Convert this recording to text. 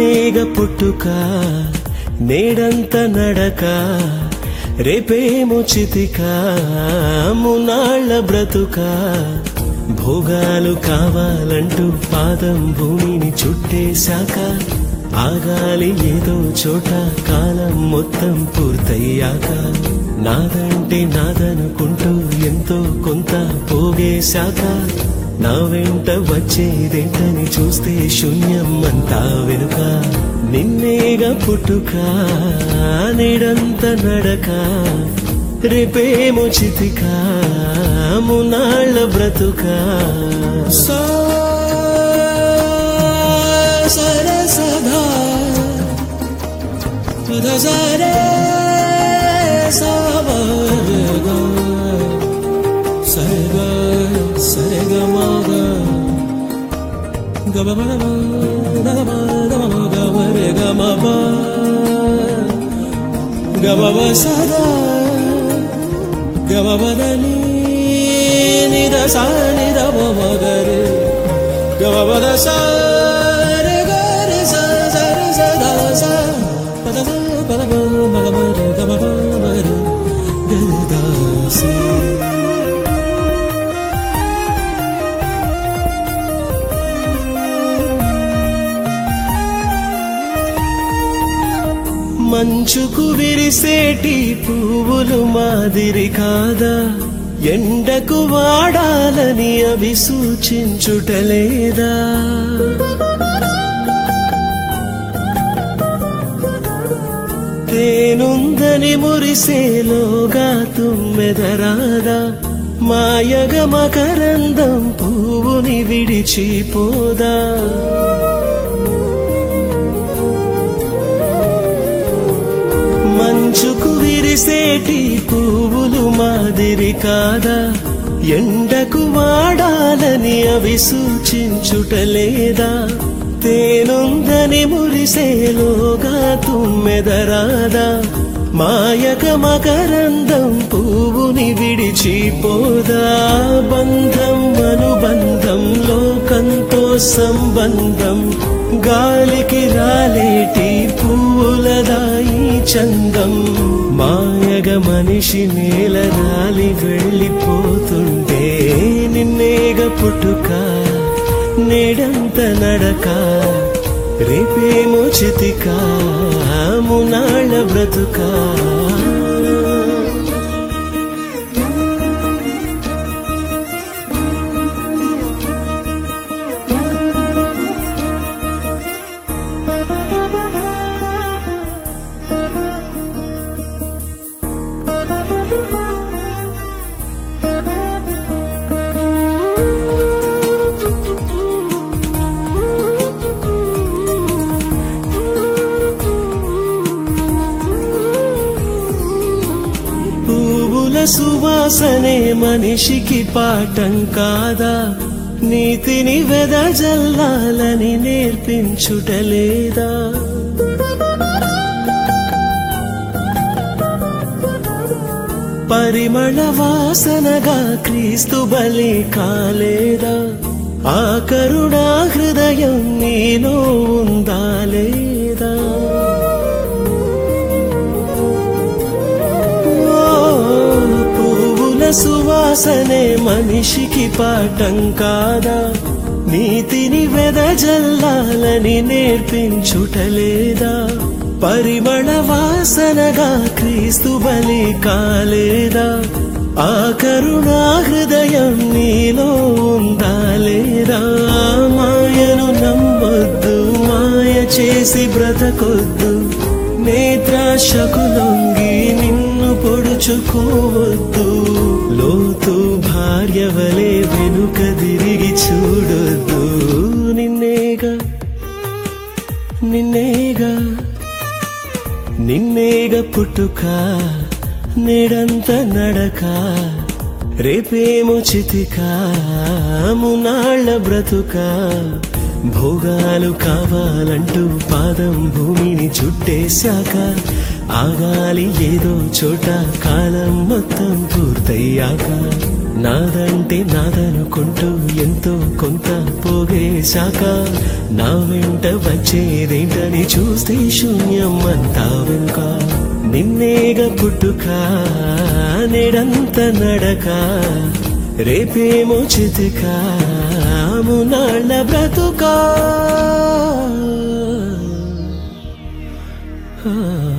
నిన్నేగ పుట్టుక నేడంత నడక రేపేమో చితిక మునాళ్ళ బ్రతుక భోగాలు కావాలంటూ పాదం భూమిని చుట్టేశాక ఆగాలి ఏదో చోట కాలం మొత్తం పూర్తయ్యాక నాదంటే నాదనుకుంటూ ఎంతో కొంత పోగేశాక నా వెంట వచ్చేదేంటని చూస్తే శూన్యం అంతా వెనుక నిన్నేగా పుట్టుక నేడంత నడక రేపేమో చితిక మునాళ్ళ బ్రతుక సరే సదా సరే సవరగా సరిగా సరిగా మగ గబ గబ సదా గబదని నిద సానిద మగరే గబద సరే గరే సరే సదా స పద పద మగ గబ మగ గదాసి మంచుకు విరిసేటి పువ్వులు మాదిరి కాదా ఎండకు వాడాలని అవి సూచించుటలేదా తేనుందని మురిసేలోగా తుమ్మెదరాదా మాయగ మకరందం పువ్వుని విడిచిపోదా మంచుకు విరిసేటి పువ్వులు మాదిరి కాదా ఎండకు వాడాలని అవి సూచించుటలేదా తేనుందని మురిసేలోగా తుమ్మెదరాదా మాయక మకరందం పువ్వుని విడిచిపోదా బంధం అనుబంధం లోకంతో సంబంధం గాలికి రాలేటి పువ్వులదాయి చందం మాయగ మనిషి నేల రాలి వెళ్ళిపోతుంటే నిన్నేగ పుట్టుక నేడంత నడక రేపేమో చితిక మునాళ్ళ బ్రతుక సువాసనే మనిషికి పాఠం కాదా నీతిని వెదజల్లాలని నేర్పించుటలేదా పరిమళ వాసనగా క్రీస్తు బలి కాలేదా ఆ కరుణా హృదయం నీలో ఉందా లేదా సువాసనే మనిషికి పాఠం కాదా నీతిని వెదజల్లాలని నేర్పించుటలేదా పరిమళ వాసనగా క్రీస్తు బలి కాలేదా ఆ కరుణా హృదయం నీలో ఉందా లేదా మాయను నమ్మొద్దు మాయ చేసి బ్రతకొద్దు నేత్రాశకు లొంగి నిన్ను పొడుచుకోవద్దు లోతు భార్య వలె వెనుక తిరిగి చూడొద్దు నిన్నేగా నిన్నేగా నిన్నేగా పుట్టుక నేడంత నడక రేపేమో చితిక మునాళ్ళ బ్రతుక భోగాలు కావాలంటూ పాదం భూమిని చుట్టేశాక ఆగాలి ఏదో చోట కాలం మొత్తం పూర్తయ్యాక నాదంటే నాదనుకుంటూ ఎంతో కొంత పోగేశాక నా వెంట వచ్చేదేంటని చూస్తే శూన్యం అంతా వెనుక నిన్నేగ పుట్టుక నేడంత నడక రేపేమో చితిక మునాళ్ళ బ్రతుకా